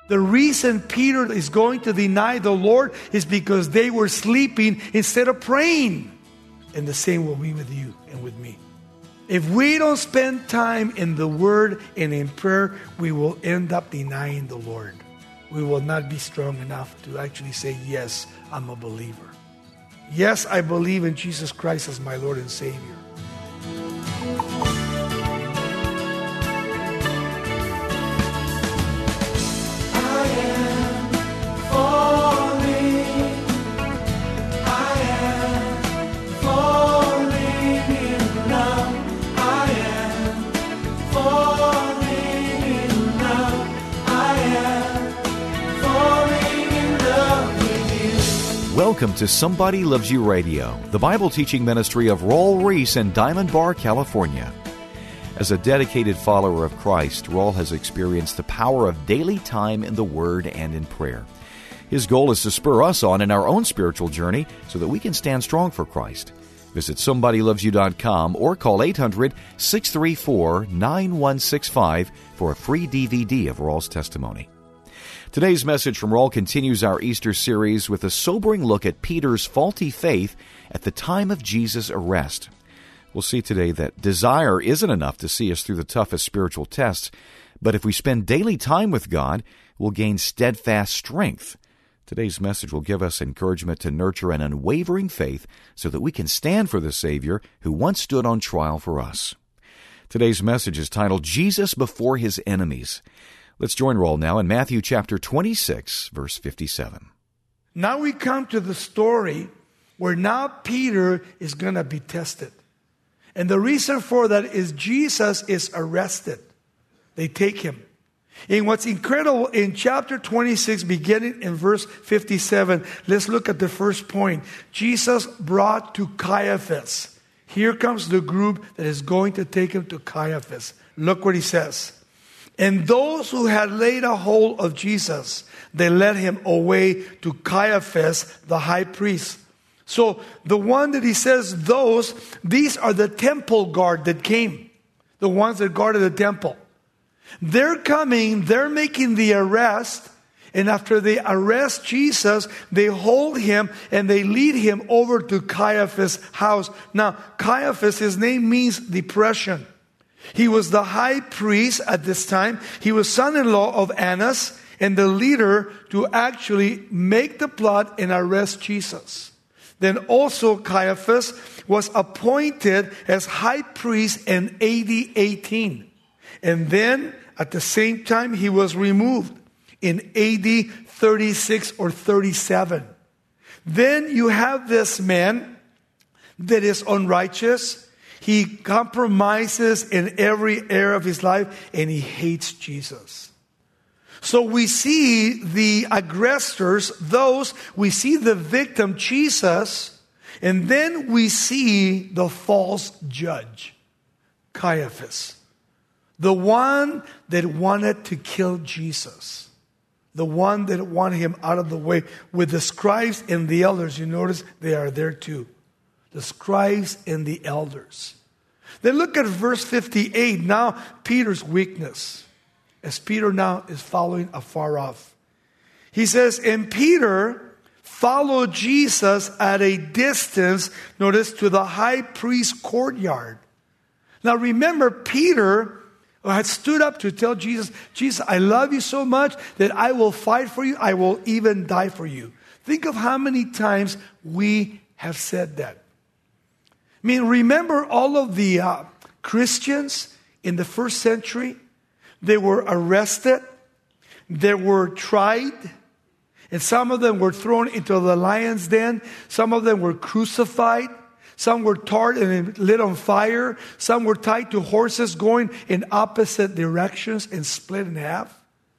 The reason Peter is going to deny the Lord is because they were sleeping instead of praying. And the same will be with you and with me. If we don't spend time in the Word and in prayer, we will end up denying the Lord. We will not be strong enough to actually say, yes, I'm a believer. Yes, I believe in Jesus Christ as my Lord and Savior. Welcome to Somebody Loves You Radio, the Bible teaching ministry of Raul Ries in Diamond Bar, California. As a dedicated follower of Christ, Raul has experienced the power of daily time in the Word and in prayer. His goal is to spur us on in our own spiritual journey so that we can stand strong for Christ. Visit SomebodyLovesYou.com or call 800-634-9165 for a free DVD of Raul's testimony. Today's message from Raul continues our Easter series with a sobering look at Peter's faulty faith at the time of Jesus' arrest. We'll see today that desire isn't enough to see us through the toughest spiritual tests, but if we spend daily time with God, we'll gain steadfast strength. Today's message will give us encouragement to nurture an unwavering faith so that we can stand for the Savior who once stood on trial for us. Today's message is titled, Jesus Before His Enemies. Let's join Raul now in Matthew chapter 26, verse 57. Now we come to the story where now Peter is going to be tested. And the reason for that is Jesus is arrested. They take him. And what's incredible, in chapter 26, beginning in verse 57, let's look at the first point. Jesus brought to Caiaphas. Here comes the group that is going to take him to Caiaphas. Look what he says. And those who had laid a hold of Jesus, they led him away to Caiaphas, the high priest. So the one that he says, these are the temple guard that came. The ones that guarded the temple. They're coming, they're making the arrest. And after they arrest Jesus, they hold him and they lead him over to Caiaphas' house. Now, Caiaphas, his name means depression. He was the high priest at this time. He was son-in-law of Annas and the leader to actually make the plot and arrest Jesus. Then also Caiaphas was appointed as high priest in AD 18. And then at the same time he was removed in AD 36 or 37. Then you have this man that is unrighteous. He compromises in every area of his life, and he hates Jesus. So we see the aggressors, we see the victim, Jesus, and then we see the false judge, Caiaphas, the one that wanted to kill Jesus, the one that wanted him out of the way. With the scribes and the elders, you notice they are there too. The scribes and the elders. Then look at verse 58. Now Peter's weakness. As Peter now is following afar off. He says, and Peter followed Jesus at a distance, notice, to the high priest's courtyard. Now remember, Peter had stood up to tell Jesus, Jesus, I love you so much that I will fight for you. I will even die for you. Think of how many times we have said that. I mean, remember all of the Christians in the first century? They were arrested, they were tried, and some of them were thrown into the lion's den. Some of them were crucified. Some were tarred and lit on fire. Some were tied to horses going in opposite directions and split in half.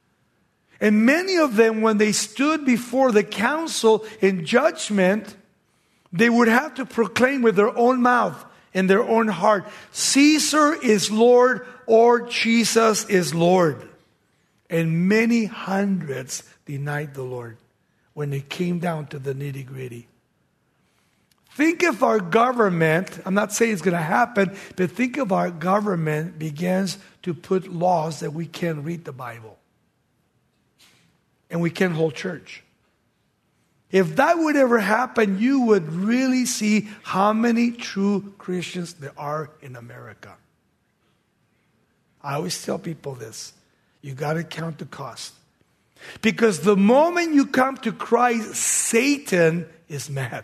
And many of them, when they stood before the council in judgment, they would have to proclaim with their own mouth and their own heart, Caesar is Lord or Jesus is Lord. And many hundreds denied the Lord when it came down to the nitty-gritty. Think if our government, I'm not saying it's going to happen, but think if our government begins to put laws that we can't read the Bible. and we can't hold church. If that would ever happen, you would really see how many true Christians there are in America. I always tell people this. You got to count the cost. Because the moment you come to Christ, Satan is mad.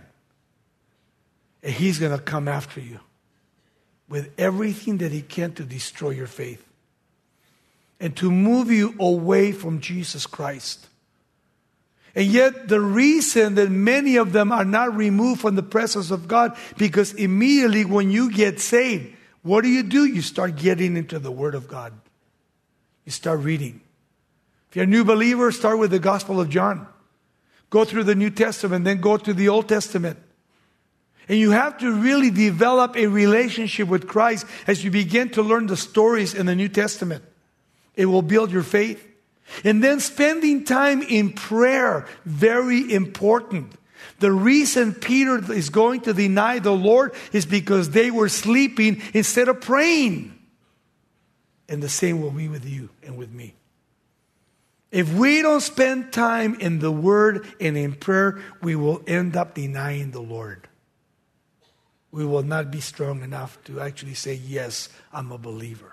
And he's going to come after you with everything that he can to destroy your faith and to move you away from Jesus Christ. And yet the reason that many of them are not removed from the presence of God, because immediately when you get saved, what do? You start getting into the Word of God. You start reading. If you're a new believer, start with the Gospel of John. Go through the New Testament, then go to the Old Testament. And you have to really develop a relationship with Christ as you begin to learn the stories in the New Testament. It will build your faith. And then spending time in prayer, very important. The reason Peter is going to deny the Lord is because they were sleeping instead of praying. And the same will be with you and with me. If we don't spend time in the Word and in prayer, we will end up denying the Lord. We will not be strong enough to actually say, yes, I'm a believer.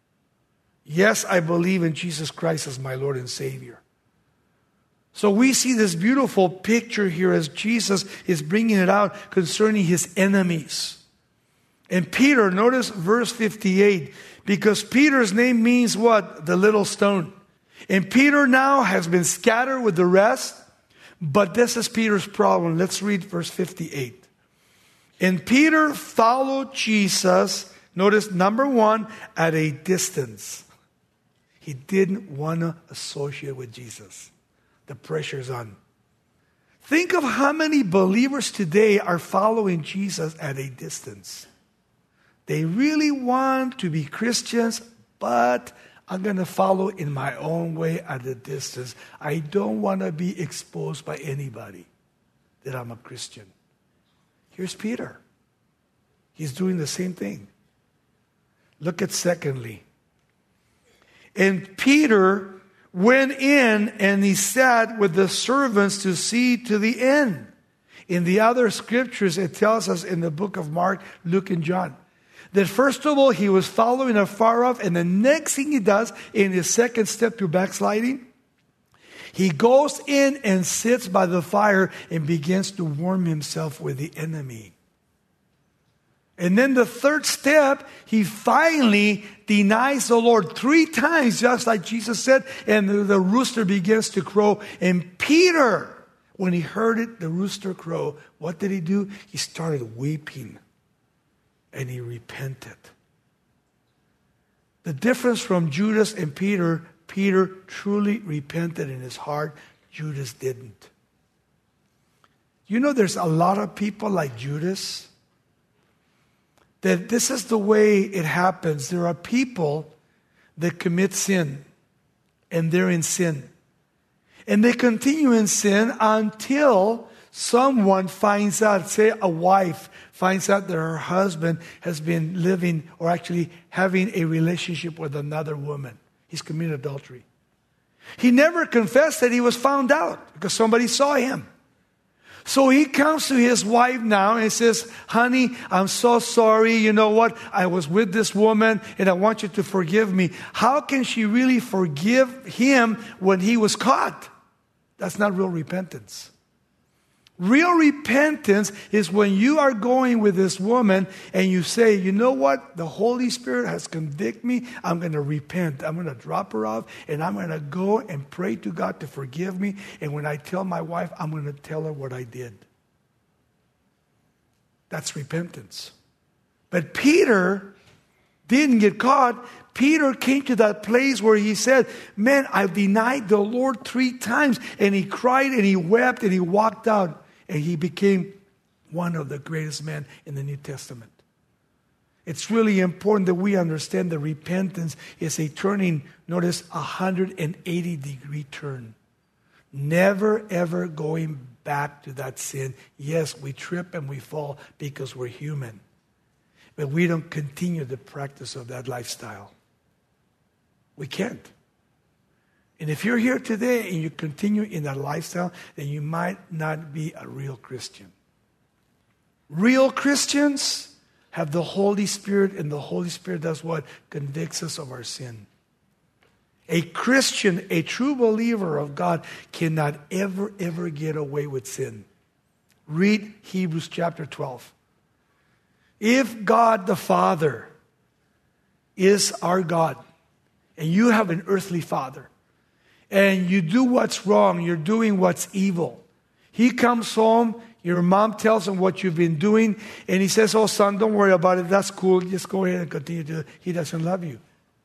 Yes, I believe in Jesus Christ as my Lord and Savior. So we see this beautiful picture here as Jesus is bringing it out concerning his enemies. And Peter, notice verse 58, because Peter's name means what? The little stone. And Peter now has been scattered with the rest, but this is Peter's problem. Let's read verse 58. And Peter followed Jesus, notice number 1, at a distance. He didn't want to associate with Jesus. The pressure's on. Think of how many believers today are following Jesus at a distance. They really want to be Christians, but I'm going to follow in my own way at a distance. I don't want to be exposed by anybody that I'm a Christian. Here's Peter. He's doing the same thing. Look at secondly. And Peter went in and he sat with the servants to see to the end. In the other scriptures, it tells us in the book of Mark, Luke, and John, that first of all, he was following afar off, and the next thing he does in his second step to backsliding, he goes in and sits by the fire and begins to warm himself with the enemy. And then the third step, he finally denies the Lord 3 times, just like Jesus said, and the rooster begins to crow. And Peter, when he heard it, the rooster crow, what did he do? He started weeping, and he repented. The difference from Judas and Peter, Peter truly repented in his heart. Judas didn't. You know, there's a lot of people like Judas that this is the way it happens. There are people that commit sin, and they're in sin. And they continue in sin until someone finds out, say a wife finds out that her husband has been living or actually having a relationship with another woman. He's committed adultery. He never confessed that he was found out because somebody saw him. So he comes to his wife now and says, honey, I'm so sorry. You know what? I was with this woman and I want you to forgive me. How can she really forgive him when he was caught? That's not real repentance. Real repentance is when you are going with this woman and you say, you know what? The Holy Spirit has convicted me. I'm going to repent. I'm going to drop her off and I'm going to go and pray to God to forgive me. And when I tell my wife, I'm going to tell her what I did. That's repentance. But Peter didn't get caught. Peter came to that place where he said, man, I've denied the Lord 3 times. And he cried and he wept and he walked out. And he became one of the greatest men in the New Testament. It's really important that we understand that repentance is a turning, notice, 180-degree turn. Never, ever going back to that sin. Yes, we trip and we fall because we're human. But we don't continue the practice of that lifestyle. We can't. And if you're here today and you continue in that lifestyle, then you might not be a real Christian. Real Christians have the Holy Spirit, and the Holy Spirit does what? Convicts us of our sin. A Christian, a true believer of God, cannot ever get away with sin. Read Hebrews chapter 12. If God the Father is our God, and you have an earthly father, and you do what's wrong, you're doing what's evil. He comes home, your mom tells him what you've been doing, and he says, oh son, don't worry about it, that's cool, just go ahead and continue to do it. He doesn't love you.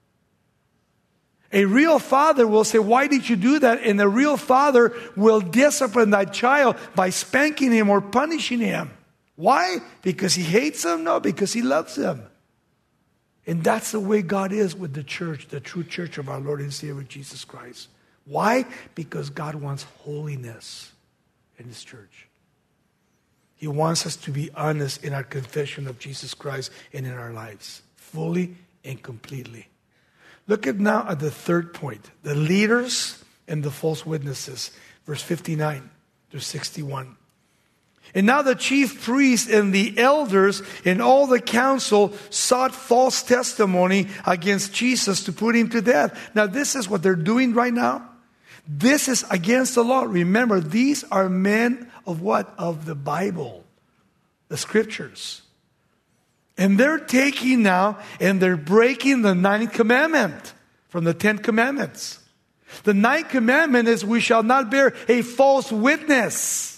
A real father will say, why did you do that? And a real father will discipline that child by spanking him or punishing him. Why? Because he hates him? No, because he loves him. And that's the way God is with the church, the true church of our Lord and Savior Jesus Christ. Why? Because God wants holiness in His church. He wants us to be honest in our confession of Jesus Christ and in our lives, fully and completely. Look at now at the third point, the leaders and the false witnesses, verse 59 through 61. And now the chief priests and the elders and all the council sought false testimony against Jesus to put him to death. Now this is what they're doing right now. This is against the law. Remember, these are men of what? Of the Bible, the scriptures. And they're taking now and they're breaking the 9th commandment from the 10 commandments. The 9th commandment is we shall not bear a false witness.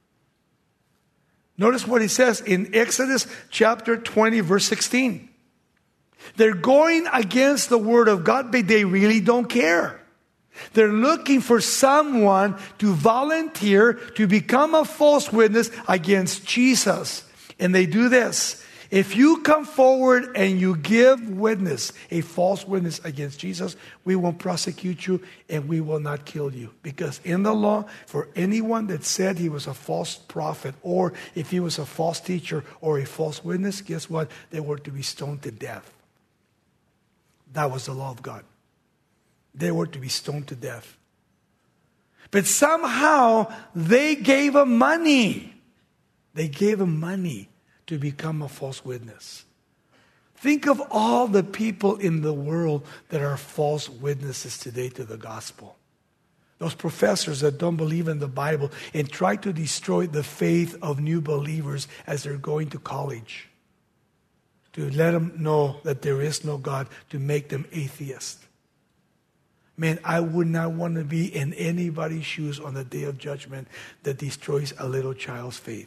Notice what he says in Exodus chapter 20 verse 16. They're going against the word of God, but they really don't care. They're looking for someone to volunteer to become a false witness against Jesus. And they do this. If you come forward and you give witness, a false witness against Jesus, we won't prosecute you and we will not kill you. Because in the law, for anyone that said he was a false prophet, or if he was a false teacher or a false witness, guess what? They were to be stoned to death. That was the law of God. They were to be stoned to death. But somehow they gave him money. They gave him money to become a false witness. Think of all the people in the world that are false witnesses today to the gospel. Those professors that don't believe in the Bible and try to destroy the faith of new believers as they're going to college. To let them know that there is no God, to make them atheists. Man, I would not want to be in anybody's shoes on the day of judgment that destroys a little child's faith.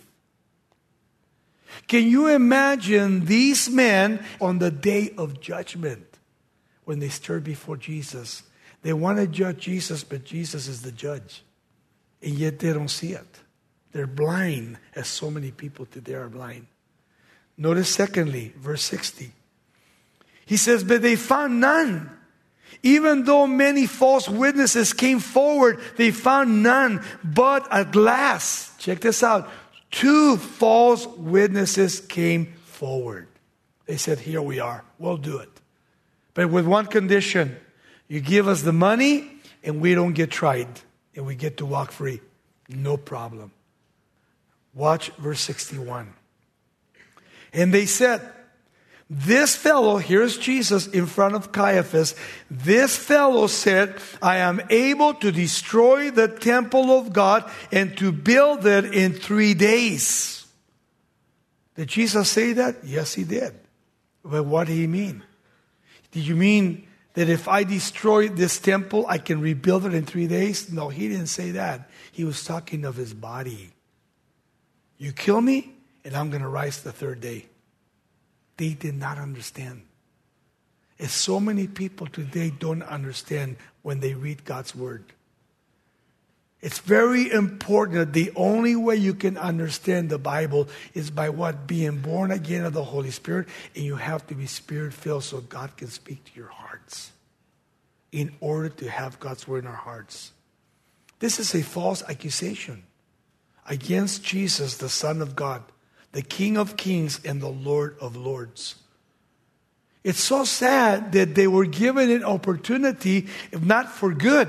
Can you imagine these men on the day of judgment when they stood before Jesus? They want to judge Jesus, but Jesus is the judge. And yet they don't see it. They're blind, as so many people today are blind. Notice secondly, verse 60. He says, but they found none. Even though many false witnesses came forward, they found none. But at last, check this out, 2 false witnesses came forward. They said, here we are, we'll do it. But with one condition, you give us the money and we don't get tried and we get to walk free. No problem. Watch verse 61. And they said, this fellow, here's Jesus in front of Caiaphas. This fellow said, I am able to destroy the temple of God and to build it in 3 days. Did Jesus say that? Yes, he did. But what did he mean? Did you mean that if I destroy this temple, I can rebuild it in 3 days? No, he didn't say that. He was talking of his body. You kill me, and I'm going to rise the 3rd day. They did not understand. As so many people today don't understand when they read God's word. It's very important that the only way you can understand the Bible is by what? Being born again of the Holy Spirit. And you have to be Spirit-filled so God can speak to your hearts. In order to have God's word in our hearts. This is a false accusation against Jesus, the Son of God, the King of Kings and the Lord of Lords. It's so sad that they were given an opportunity, if not for good,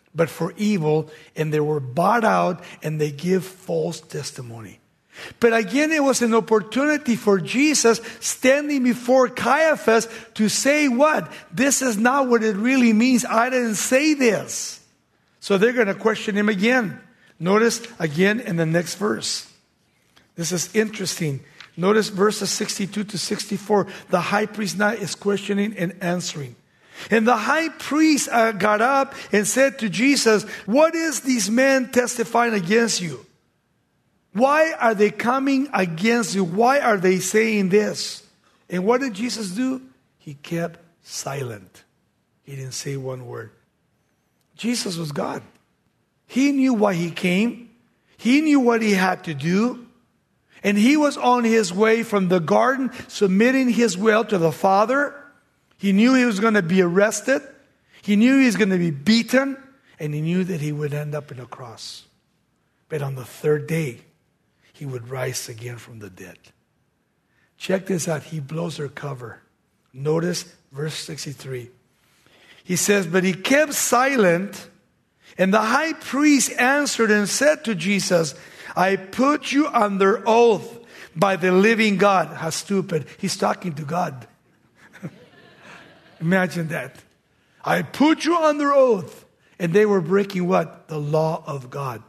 but for evil, and they were bought out, and they give false testimony. But again, it was an opportunity for Jesus standing before Caiaphas to say what? This is not what it really means. I didn't say this. So they're going to question him again. Notice again in the next verse. This is interesting. Notice verses 62 to 64. The high priest now is questioning and answering. And the high priest got up and said to Jesus, what is these men testifying against you? Why are they coming against you? Why are they saying this? And what did Jesus do? He kept silent. He didn't say one word. Jesus was God. He knew why he came. He knew what he had to do. And he was on his way from the garden, submitting his will to the Father. He knew he was going to be arrested. He knew he was going to be beaten. And he knew that he would end up in a cross. But on the third day, he would rise again from the dead. Check this out. He blows their cover. Notice verse 63. He says, but he kept silent. And the high priest answered and said to Jesus, I put you under oath by the living God. How stupid. He's talking to God. Imagine that. I put you under oath. And they were breaking what? The law of God.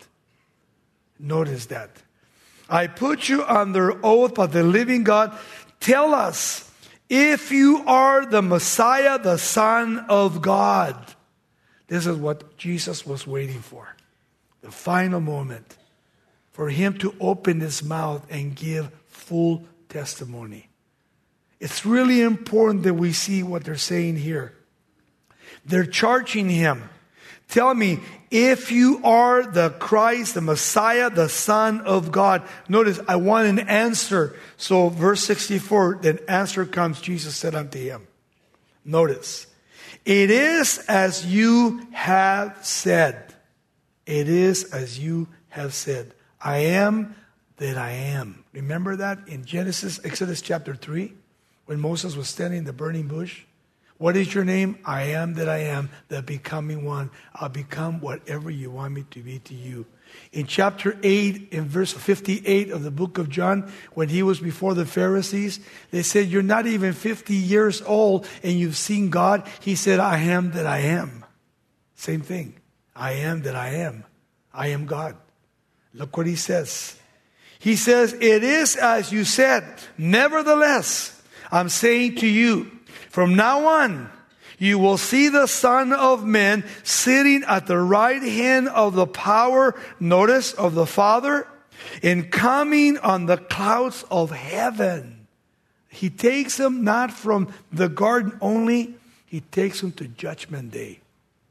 Notice that. I put you under oath by the living God. Tell us if you are the Messiah, the Son of God. This is what Jesus was waiting for. The final moment for him to open his mouth and give full testimony. It's really important that we see what they're saying here. They're charging him. Tell me, if you are the Christ, the Messiah, the Son of God. Notice, I want an answer. So verse 64, the answer comes. Jesus said unto him. Notice, it is as you have said. It is as you have said. I am that I am. Remember that in Exodus chapter 3, when Moses was standing in the burning bush? What is your name? I am that I am, the becoming one. I'll become whatever you want me to be to you. In chapter 8, in verse 58 of the book of John, when he was before the Pharisees, they said, you're not even 50 years old and you've seen God. He said, I am that I am. Same thing. I am that I am. I am God. Look what he says. He says, it is as you said. Nevertheless, I'm saying to you, from now on, you will see the Son of Man sitting at the right hand of the power, notice, of the Father, and coming on the clouds of heaven. He takes them not from the garden only, he takes them to Judgment Day,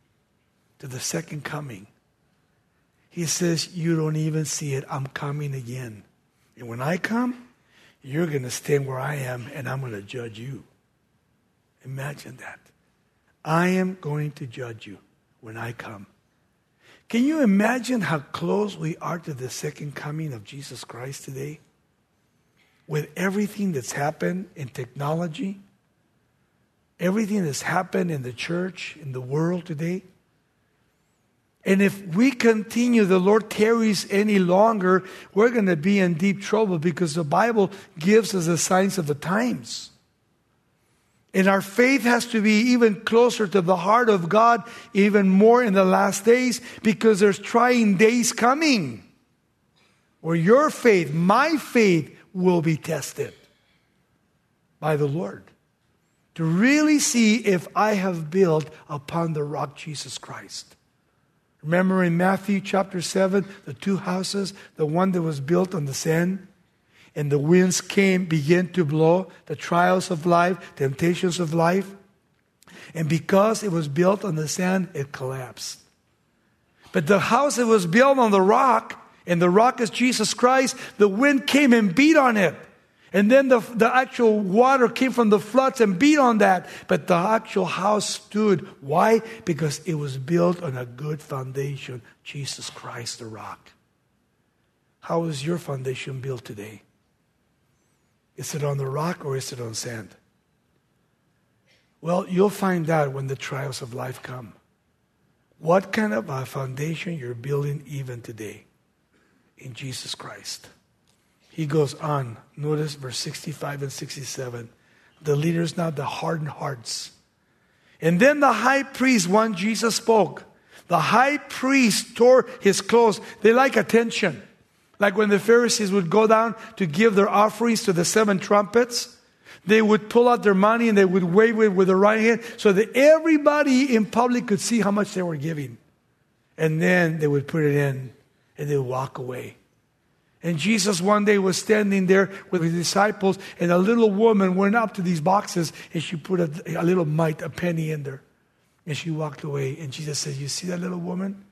to the second coming. He says, you don't even see it. I'm coming again. And when I come, you're going to stand where I am and I'm going to judge you. Imagine that. I am going to judge you when I come. Can you imagine how close we are to the second coming of Jesus Christ today? With everything that's happened in technology, everything that's happened in the church, in the world today. And if we continue, the Lord tarries any longer, we're going to be in deep trouble because the Bible gives us the signs of the times. And our faith has to be even closer to the heart of God, even more in the last days, because there's trying days coming where your faith, my faith, will be tested by the Lord to really see if I have built upon the rock Jesus Christ. Remember in Matthew chapter 7, the two houses, the one that was built on the sand, and the winds began to blow, the trials of life, temptations of life. And because it was built on the sand, it collapsed. But the house that was built on the rock, and the rock is Jesus Christ, the wind came and beat on it. And then the actual water came from the floods and beat on that. But the actual house stood. Why? Because it was built on a good foundation, Jesus Christ, the rock. How is your foundation built today? Is it on the rock or is it on sand? Well, you'll find out when the trials of life come. what kind of a foundation you're building even today in Jesus Christ. He goes on. Notice verse 65 and 67. The leaders now, the hardened hearts. And then the high priest, when Jesus spoke, the high priest tore his clothes. They like attention. Like when the Pharisees would go down to give their offerings to the 7 trumpets, they would pull out their money and they would wave it with their right hand so that everybody in public could see how much they were giving. And then they would put it in and they would walk away. And Jesus one day was standing there with his disciples, and a little woman went up to these boxes and she put a little mite, a penny in there. And she walked away. And Jesus said, you see that little woman?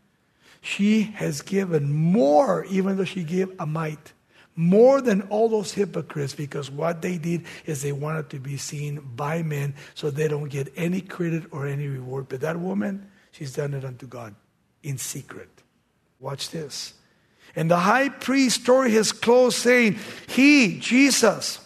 She has given more, even though she gave a mite. More than all those hypocrites, because what they did is they wanted to be seen by men so they don't get any credit or any reward. But that woman, she's done it unto God in secret. Watch this. And the high priest tore his clothes, saying, he, Jesus,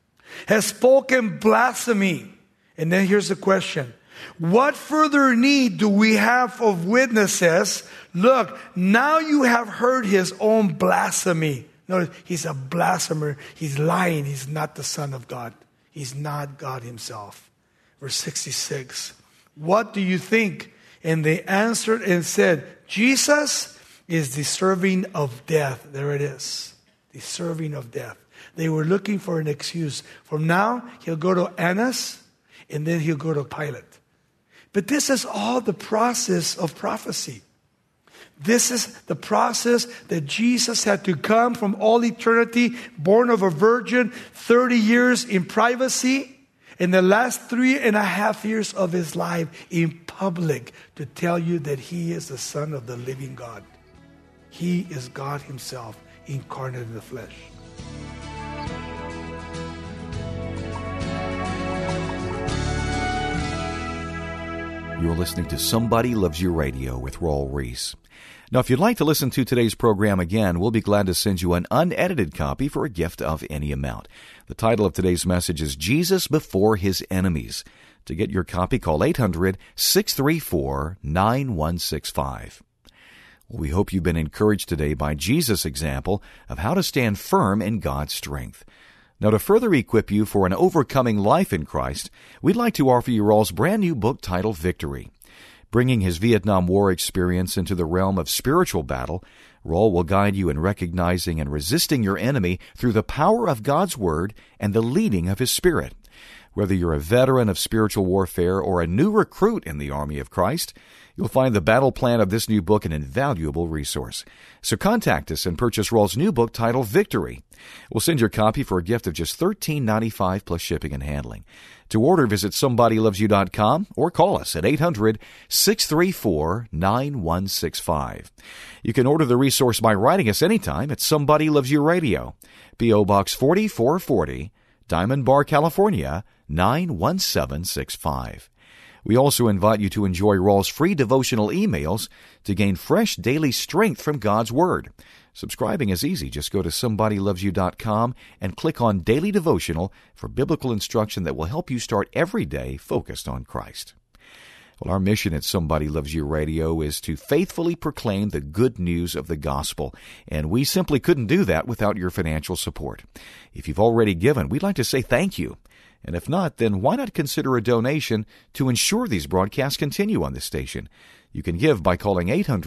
has spoken blasphemy. And then here's the question. What further need do we have of witnesses? Look, now you have heard his own blasphemy. Notice, he's a blasphemer. He's lying. He's not the Son of God. He's not God himself. Verse 66. What do you think? And they answered and said, Jesus is deserving of death. There it is. Deserving of death. They were looking for an excuse. From now, he'll go to Annas, and then he'll go to Pilate. But this is all the process of prophecy. This is the process that Jesus had to come from all eternity, born of a virgin, 30 years in privacy, in the last 3.5 years of his life in public to tell you that he is the Son of the living God. He is God himself, incarnate in the flesh. You're listening to Somebody Loves You Radio with Raul Ries. Now, if you'd like to listen to today's program again, we'll be glad to send you an unedited copy for a gift of any amount. The title of today's message is Jesus Before His Enemies. To get your copy, call 800-634-9165. We hope you've been encouraged today by Jesus' example of how to stand firm in God's strength. Now, to further equip you for an overcoming life in Christ, we'd like to offer you Raul's brand new book titled Victory. Bringing his Vietnam War experience into the realm of spiritual battle, Raul will guide you in recognizing and resisting your enemy through the power of God's Word and the leading of His Spirit. Whether you're a veteran of spiritual warfare or a new recruit in the army of Christ, you'll find the battle plan of this new book an invaluable resource. So contact us and purchase Raul's new book titled Victory. We'll send your copy for a gift of just $13.95 plus shipping and handling. To order, visit SomebodyLovesYou.com or call us at 800-634-9165. You can order the resource by writing us anytime at Somebody Loves You Radio, P.O. Box 4440, Diamond Bar, California, 91765. We also invite you to enjoy Raul's free devotional emails to gain fresh daily strength from God's Word. Subscribing is easy. Just go to SomebodyLovesYou.com and click on Daily Devotional for biblical instruction that will help you start every day focused on Christ. Well, our mission at Somebody Loves You Radio is to faithfully proclaim the good news of the gospel, and we simply couldn't do that without your financial support. If you've already given, we'd like to say thank you. And if not, then why not consider a donation to ensure these broadcasts continue on this station? You can give by calling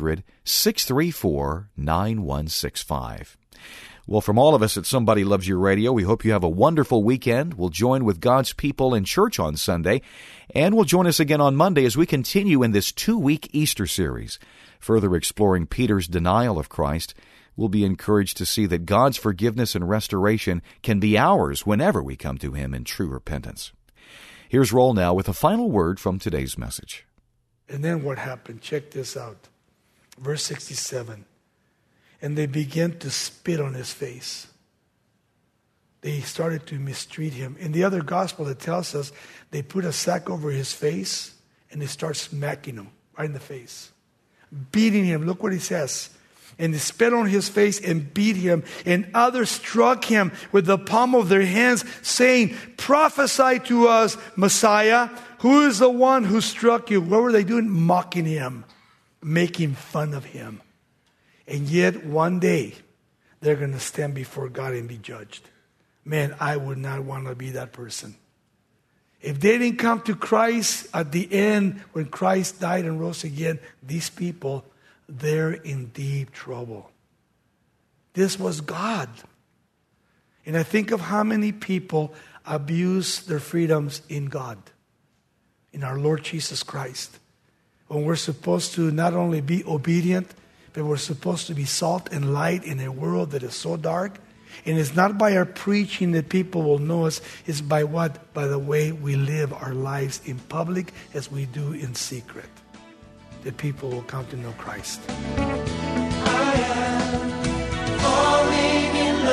800-634-9165. Well, from all of us at Somebody Loves You Radio, we hope you have a wonderful weekend. We'll join with God's people in church on Sunday, and we'll join us again on Monday as we continue in this 2-week Easter series, further exploring Peter's denial of Christ. We'll be encouraged to see that God's forgiveness and restoration can be ours whenever we come to Him in true repentance. Here's Raul now with a final word from today's message. And then what happened? Check this out. Verse 67. And they began to spit on his face. They started to mistreat him. In the other gospel, it tells us they put a sack over his face and they start smacking him right in the face. Beating him. Look what he says. And they spit on his face and beat him. And others struck him with the palm of their hands, saying, prophesy to us, Messiah. Who is the one who struck you? What were they doing? Mocking him. making fun of him. And yet one day, they're going to stand before God and be judged. Man, I would not want to be that person. If they didn't come to Christ at the end, when Christ died and rose again, these people, they're in deep trouble. This was God. And I think of how many people abuse their freedoms in God, in our Lord Jesus Christ. When we're supposed to not only be obedient, but we're supposed to be salt and light in a world that is so dark. And it's not by our preaching that people will know us. It's by what? By the way we live our lives in public as we do in secret. That people will come to know Christ. I am falling in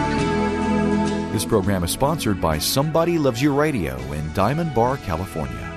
love with you. This program is sponsored by Somebody Loves You Radio in Diamond Bar, California.